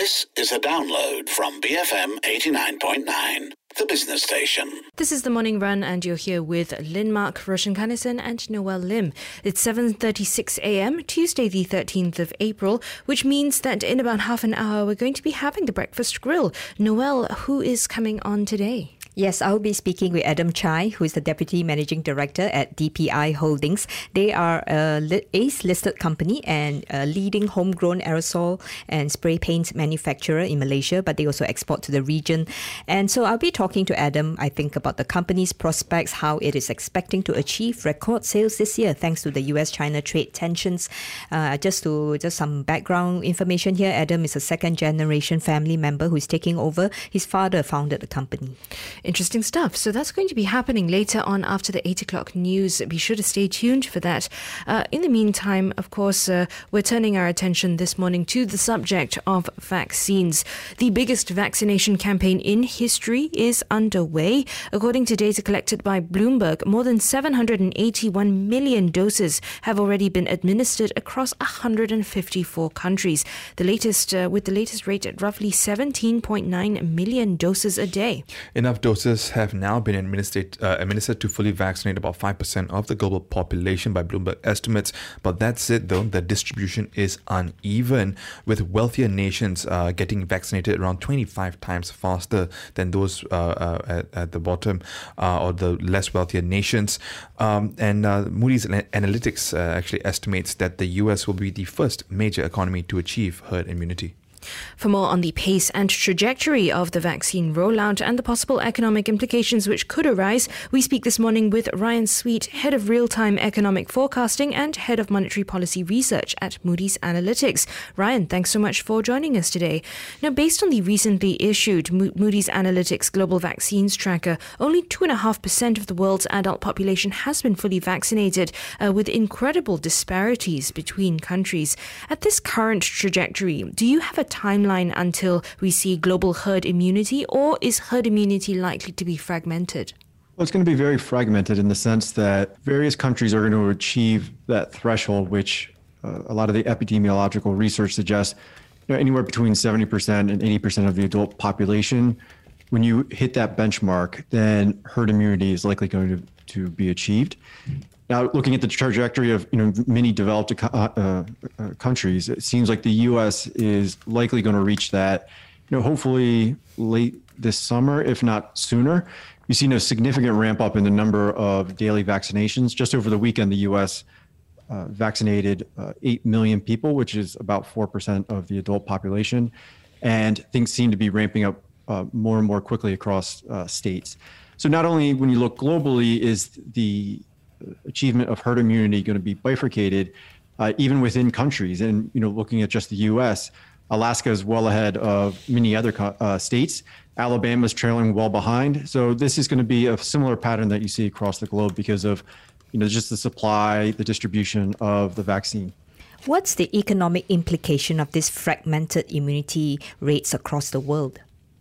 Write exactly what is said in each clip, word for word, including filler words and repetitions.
This is a download from B F M eighty-nine point nine, the business station. This is the Morning Run, and you're here with Lynn Mark, Roshan Kanesan and Noel Lim. It's seven thirty-six a.m., Tuesday the thirteenth of April, which means that in about half an hour we're going to be having the Breakfast Grill. Noel, who is coming on today? Yes, I'll be speaking with Adam Chai, who is the Deputy Managing Director at D P I Holdings. They are a A C E-listed company and a leading homegrown aerosol and spray paint manufacturer in Malaysia, but they also export to the region. And so I'll be talking to Adam, I think, about the company's prospects, how it is expecting to achieve record sales this year thanks to the U S China trade tensions. Uh, just to just some background information here, Adam is a second-generation family member who is taking over. His father founded the company. Interesting stuff. So that's going to be happening later on after the eight o'clock news. Be sure to stay tuned for that. Uh, in the meantime, of course, uh, we're turning our attention this morning to the subject of vaccines. The biggest vaccination campaign in history is underway. According to data collected by Bloomberg, more than seven hundred eighty-one million doses have already been administered across one hundred fifty-four countries. The latest, uh, with the latest rate at roughly seventeen point nine million doses a day. Enough doses have now been administered, uh, administered to fully vaccinate about five percent of the global population by Bloomberg estimates. But that's it, though. The distribution is uneven, with wealthier nations uh, getting vaccinated around twenty-five times faster than those uh, uh, at, at the bottom uh, or the less wealthier nations. Um, and uh, Moody's Analytics uh, actually estimates that the U S will be the first major economy to achieve herd immunity. For more on the pace and trajectory of the vaccine rollout and the possible economic implications which could arise, we speak this morning with Ryan Sweet, Head of Real-Time Economic Forecasting and Head of Monetary Policy Research at Moody's Analytics. Ryan, thanks so much for joining us today. Now, based on the recently issued Mo- Moody's Analytics Global Vaccines Tracker, only two point five percent of the world's adult population has been fully vaccinated, uh, with incredible disparities between countries. At this current trajectory, do you have a timeline until we see global herd immunity, or is herd immunity likely to be fragmented? Well, it's going to be very fragmented in the sense that various countries are going to achieve that threshold, which uh, a lot of the epidemiological research suggests, you know, anywhere between seventy percent and eighty percent of the adult population. When you hit that benchmark, then herd immunity is likely going to, to be achieved. Now, looking at the trajectory of you know many developed uh, uh, countries, it seems like the U S is likely going to reach that, you know, hopefully late this summer, if not sooner. We've seen a significant ramp up in the number of daily vaccinations. Just over the weekend, the U S uh, vaccinated uh, eight million people, which is about four percent of the adult population. And things seem to be ramping up uh, more and more quickly across uh, states. So not only when you look globally is the achievement of herd immunity going to be bifurcated, uh, even within countries. And, you know, looking at just the U S, Alaska is well ahead of many other uh, states. Alabama is trailing well behind. So this is going to be a similar pattern that you see across the globe because of, you know, just the supply, the distribution of the vaccine. What's the economic implication of this fragmented immunity rates across the world?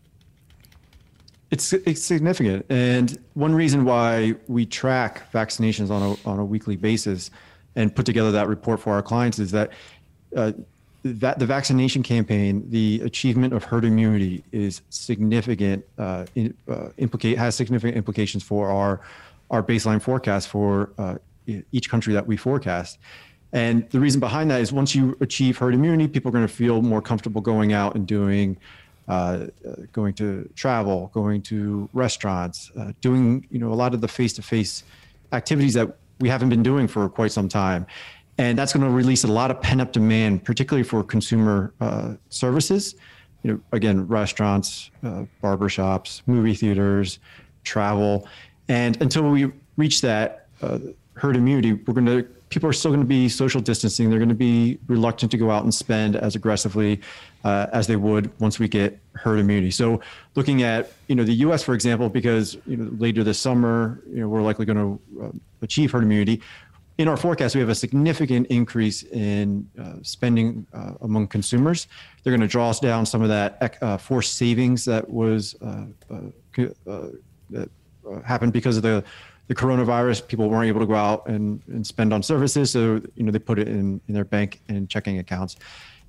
It's it's significant, and one reason why we track vaccinations on a on a weekly basis and put together that report for our clients is that uh, that the vaccination campaign, the achievement of herd immunity, is significant. Uh, in, uh, implicate has significant implications for our our baseline forecast for uh, each country that we forecast. And the reason behind that is once you achieve herd immunity, people are going to feel more comfortable going out and doing. Uh, going to travel, going to restaurants, uh, doing you know a lot of the face-to-face activities that we haven't been doing for quite some time, and that's going to release a lot of pent-up demand, particularly for consumer uh, services. You know, again, restaurants, uh, barbershops, movie theaters, travel, and until we reach that uh, herd immunity, we're going to people are still going to be social distancing. They're going to be reluctant to go out and spend as aggressively uh, as they would once we get herd immunity. So looking at, you know, the U S, for example, because, you know, later this summer, you know, we're likely going to uh, achieve herd immunity. In our forecast, we have a significant increase in uh, spending uh, among consumers. They're going to draw us down some of that uh, forced savings that was uh, uh, uh, that uh, happened because of the the coronavirus. People weren't able to go out and, and spend on services, so you know they put it in, in their bank and checking accounts.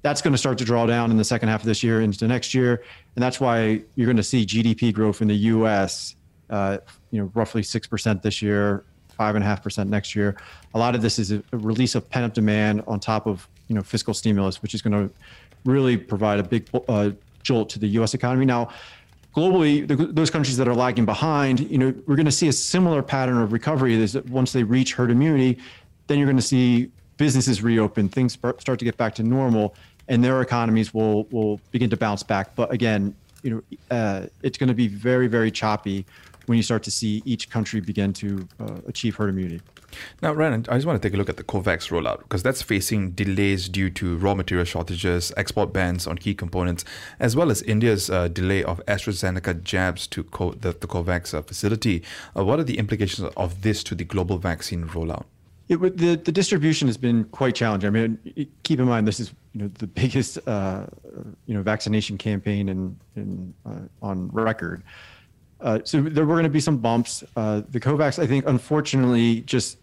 that's going to start to draw down in the second half of this year into next year. And that's why you're going to see G D P growth in the U S, uh, you know, roughly six percent this year, five and a half percent next year. A lot of this is a, a release of pent-up demand on top of, you know, fiscal stimulus, which is going to really provide a big uh, jolt to the U S economy. Now, globally, the, those countries that are lagging behind, you know, we're going to see a similar pattern of recovery. Is that once they reach herd immunity, then you're going to see businesses reopen, things start to get back to normal, and their economies will will begin to bounce back. But again, you know, uh, it's going to be very, very choppy when you start to see each country begin to uh, achieve herd immunity. Now, Ryan, I just want to take a look at the COVAX rollout, because that's facing delays due to raw material shortages, export bans on key components, as well as India's uh, delay of AstraZeneca jabs to co- the, the COVAX uh, facility. Uh, what are the implications of this to the global vaccine rollout? It, the, the distribution has been quite challenging. I mean, keep in mind, this is, you know, the biggest uh, you know, vaccination campaign in, in uh, on record. Uh, so there were going to be some bumps. Uh, the COVAX, I think, unfortunately, just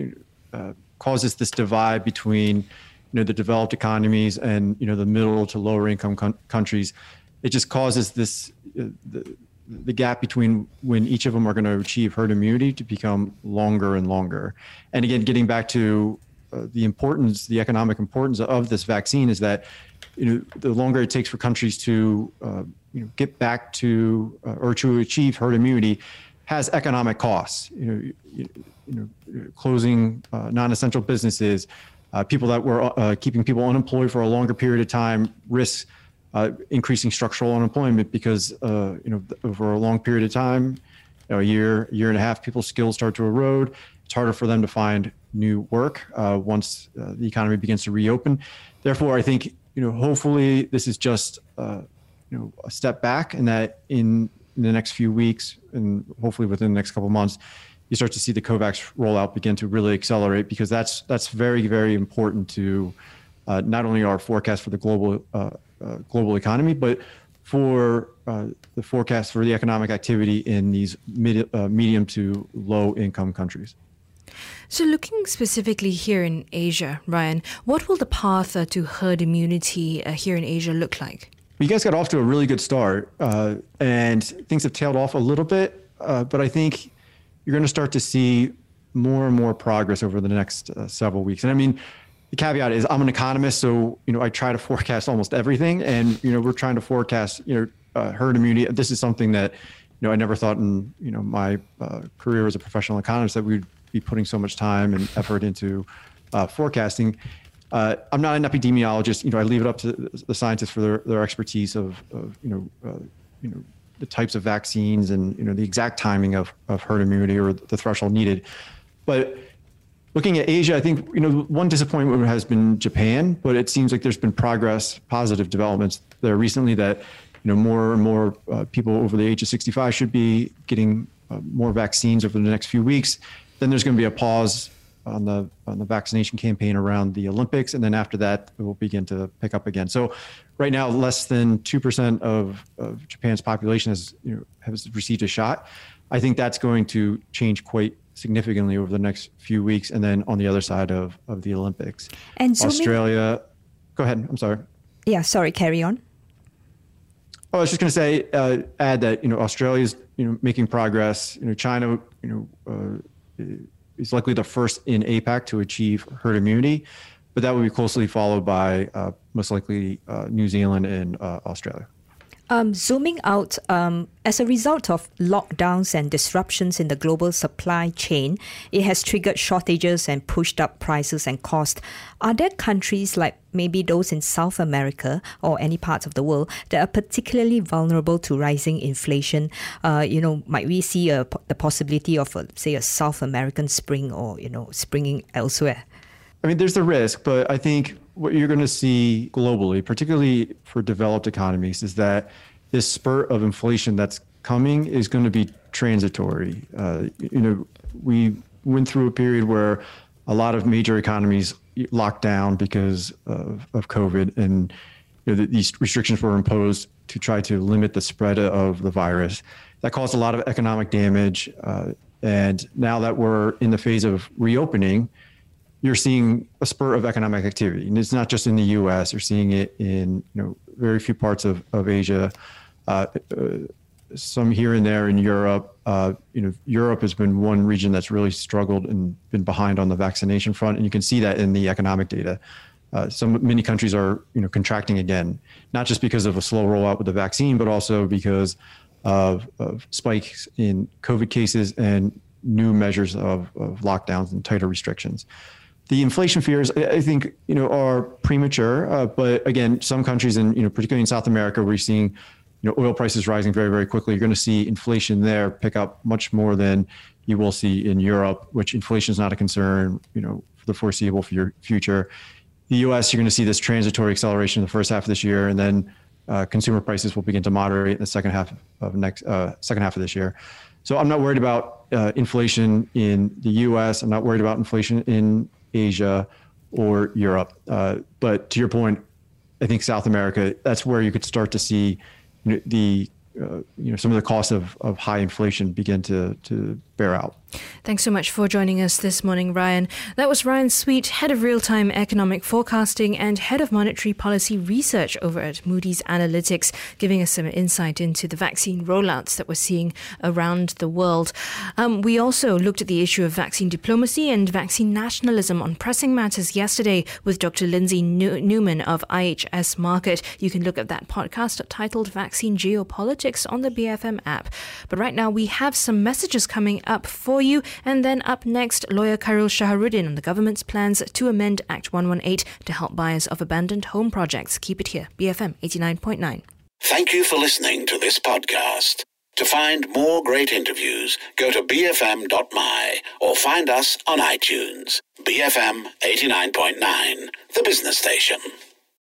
uh, causes this divide between, you know, the developed economies and, you know, the middle to lower income con- countries. It just causes this uh, the, the gap between when each of them are going to achieve herd immunity to become longer and longer. And again, getting back to uh, the importance, the economic importance of this vaccine is that, you know, the longer it takes for countries to uh, you know, get back to uh, or to achieve herd immunity has economic costs. You know, you, you know, closing uh, non-essential businesses, uh, people that were uh, keeping people unemployed for a longer period of time risks uh, increasing structural unemployment because uh, you know, over a long period of time, you know, a year, year and a half, people's skills start to erode. It's harder for them to find new work uh, once uh, the economy begins to reopen. Therefore, I think, you know, hopefully this is just uh, you know, a step back, and that in, in the next few weeks and hopefully within the next couple of months, you start to see the COVAX rollout begin to really accelerate, because that's that's very, very important to uh, not only our forecast for the global uh, uh, global economy, but for uh, the forecast for the economic activity in these mid, uh, medium to low income countries. So looking specifically here in Asia, Ryan, what will the path uh, to herd immunity uh, here in Asia look like? You guys got off to a really good start, uh, and things have tailed off a little bit, uh, but I think you're going to start to see more and more progress over the next uh, several weeks. And I mean, the caveat is I'm an economist, so, you know, I try to forecast almost everything, and, you know, we're trying to forecast, you know, uh, herd immunity. This is something that, you know, I never thought in, you know, my uh, career as a professional economist that we'd be putting so much time and effort into uh, forecasting. Uh, I'm not an epidemiologist. You know, I leave it up to the scientists for their, their expertise of, of you know, uh, you know, the types of vaccines and, you know, the exact timing of, of herd immunity or the threshold needed. But looking at Asia, I think, you know, one disappointment has been Japan, but it seems like there's been progress, positive developments there recently that, you know, more and more uh, people over the age of sixty-five should be getting uh, more vaccines over the next few weeks. Then there's going to be a pause on the on the vaccination campaign around the Olympics, and then after that, it will begin to pick up again. So, right now, less than two percent of, of Japan's population has you know has received a shot. I think that's going to change quite significantly over the next few weeks, and then on the other side of, of the Olympics, and so Australia. Maybe, go ahead. I'm sorry. Yeah, sorry. Carry on. Oh, I was just going to say, uh, add that you know Australia's you know making progress. You know, China. You know. Uh, is likely the first in APAC to achieve herd immunity, but that will be closely followed by uh, most likely uh, New Zealand and uh, Australia. Um, zooming out, um, as a result of lockdowns and disruptions in the global supply chain, it has triggered shortages and pushed up prices and cost. Are there countries like maybe those in South America or any parts of the world that are particularly vulnerable to rising inflation? Uh, you know, might we see a, the possibility of, a, say, a South American spring or, you know, springing elsewhere? I mean, there's the risk, but I think what you're going to see globally, particularly for developed economies, is that this spurt of inflation that's coming is going to be transitory. Uh, you know, we went through a period where a lot of major economies locked down because of, of COVID, and you know, the, these restrictions were imposed to try to limit the spread of the virus. That caused a lot of economic damage. Uh, and now that we're in the phase of reopening, you're seeing a spur of economic activity. And it's not just in the U S, you're seeing it in, you know, very few parts of, of Asia, uh, uh, some here and there in Europe. Uh, you know, Europe has been one region that's really struggled and been behind on the vaccination front. And you can see that in the economic data. Uh, some many countries are, you know, contracting again, not just because of a slow rollout with the vaccine, but also because of, of spikes in COVID cases and new measures of, of lockdowns and tighter restrictions. The inflation fears, I think, you know, are premature. Uh, but again, some countries, in, you know, particularly in South America, where you're seeing, you know, oil prices rising very, very quickly, you're going to see inflation there pick up much more than you will see in Europe, which inflation is not a concern, you know, for the foreseeable future. The U S, you're going to see this transitory acceleration in the first half of this year, and then uh, consumer prices will begin to moderate in the second half of next uh, second half of this year. So I'm not worried about uh, inflation in the U S. I'm not worried about inflation in Asia or Europe. Uh, but to your point, I think South America, that's where you could start to see, you know, the uh, you know, some of the costs of, of high inflation begin to, to bear out. Thanks so much for joining us this morning, Ryan. That was Ryan Sweet, Head of Real-Time Economic Forecasting and Head of Monetary Policy Research over at Moody's Analytics, giving us some insight into the vaccine rollouts that we're seeing around the world. Um, we also looked at the issue of vaccine diplomacy and vaccine nationalism on Pressing Matters yesterday with Doctor Lindsay New- Newman of I H S Markit. You can look at that podcast titled Vaccine Geopolitics on the B F M app. But right now we have some messages coming up for you. And then up next, lawyer Khairul Shaharuddin on the government's plans to amend Act one eighteen to help buyers of abandoned home projects. Keep it here, B F M eighty-nine point nine. Thank you for listening to this podcast. To find more great interviews, go to b f m dot m y or find us on iTunes. B F M eighty-nine point nine, the business station.